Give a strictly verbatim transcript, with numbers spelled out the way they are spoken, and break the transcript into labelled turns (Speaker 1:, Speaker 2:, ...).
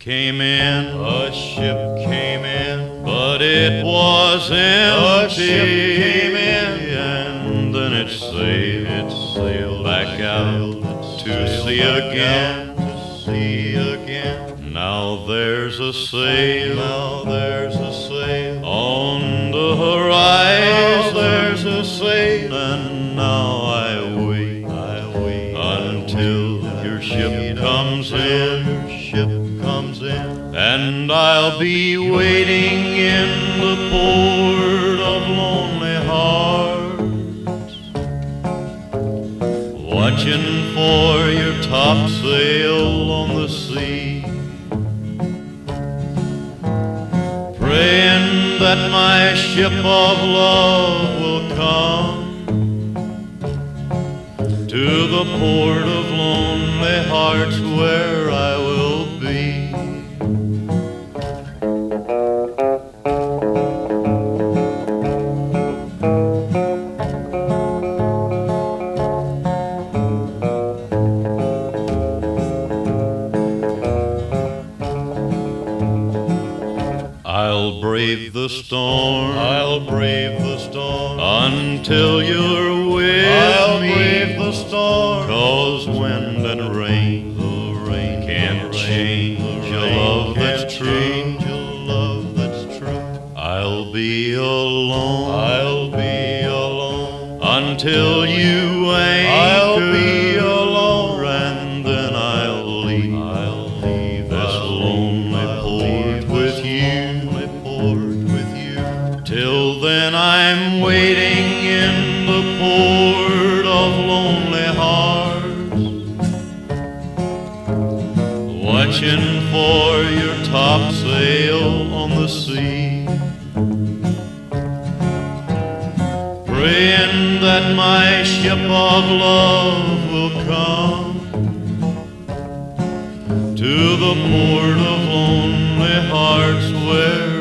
Speaker 1: came in, a ship came in, but it was empty. A ship came in, and then it sailed, it sailed back out to sea again, to sea again. Now there's a sail, now there's a sail on the horizon. Now there's a sail, and now I wait, I wait until your ship comes in, your ship comes in, and I'll be waiting in the port of lonely hearts, watching for your topsail on the sea, praying that my ship of love will come to the port of lonely hearts where I will be. I'll brave the storm, I'll brave the storm until you're with I'll me. I'll brave the storm, 'cause wind and rain, the rain can't change a love that's true. A love that's true. I'll be alone, I'll be alone until you anchor. I'll be alone, and then I'll leave, I'll leave this lonely port with you. Till then I'm waiting in the port of lonely hearts, watching for your topsail on the sea, praying that my ship of love will come to the port of lonely hearts where